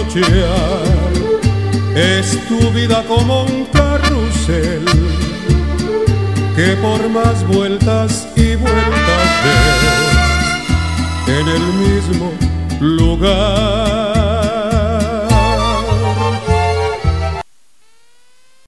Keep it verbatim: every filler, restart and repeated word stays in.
trasnochar. Es tu vida como un carrusel que por más vueltas y vueltas des en el mismo lugar.